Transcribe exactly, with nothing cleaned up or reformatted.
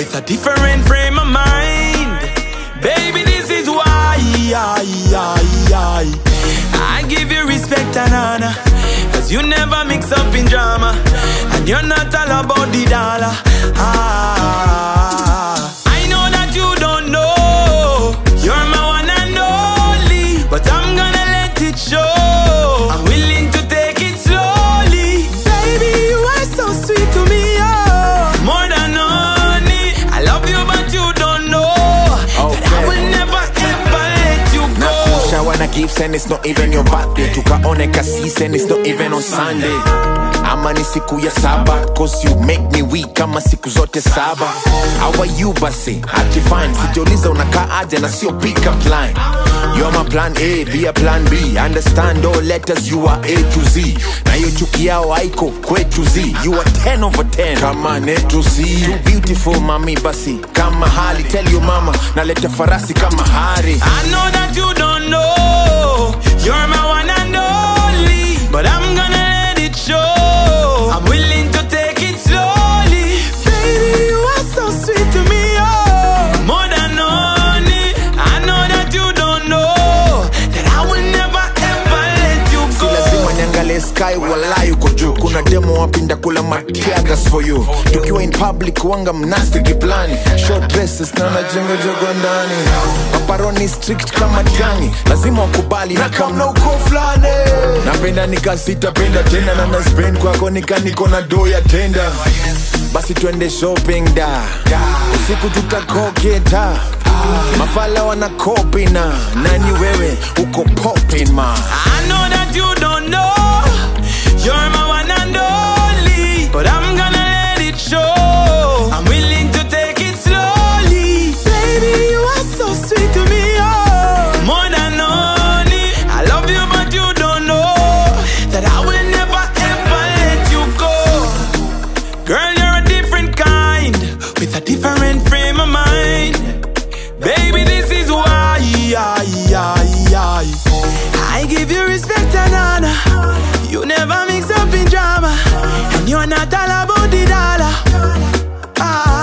with a different frame of mind. Baby, this is why I, I, I, I give you respect and honor, cause you never mix up in drama, and you're not all about the dollar. Ah, I know that you don't know, you're my one and only, but I'm gonna let it show. I'm willing to take it slowly. Baby, you are so sweet to me, oh, more than honey. I love you, but you don't know okay. that I will never ever let you go. Nakusha wana gifts and it's not even your birthday. Tukaone kasisi and it's not even on Sunday. Ama ni siku ya saba, cause you make me weak kama siku zote saba. How are you basi? Ati fine. Sijauliza unakaa aje na sio pick up line. You're my plan A, be a plan B. Understand all letters, you are A to Z. Na hiyo chuki yao haiko kwetu Z. You are ten over ten, kama A to Z. Too beautiful mami basi, kama hali. Tell your mama, naleta farasi kama hari. I know that you don't know, you're my one and only, but I'm gonna let it show. I'm willing to take it slowly. Baby, you are so sweet to me, oh, more than honey. I know that you don't know that I will never ever let you go. Si lazima niangale sky wala yuko juu. Kuna demo wapinda kula matiagas for you. Tukiwa in public wanga mnasti kiplani. Short dresses na najenga jogo ndani. Paparoni strict kama tangi, lazima wakubali na kama na uko flani. Napenda nikasita penda tena na naspend kwako nika niko na do ya tenda. Basi twende shopping da, usiku tutakoketa. Mafala wana copy na nani wewe uko popping ma. I know that you don't know, you're my one and only, but I'm gonna let it show. I'm willing to take it slowly. Baby, you are so sweet to me, oh, more than honey. I love you, but you don't know that I will never ever let you go. Girl, you're a different kind, with a different frame of mind. Baby, this is why I, I, I, I give you respect and honor. You never mix up in drama, and you're not all about the dollar. Ah.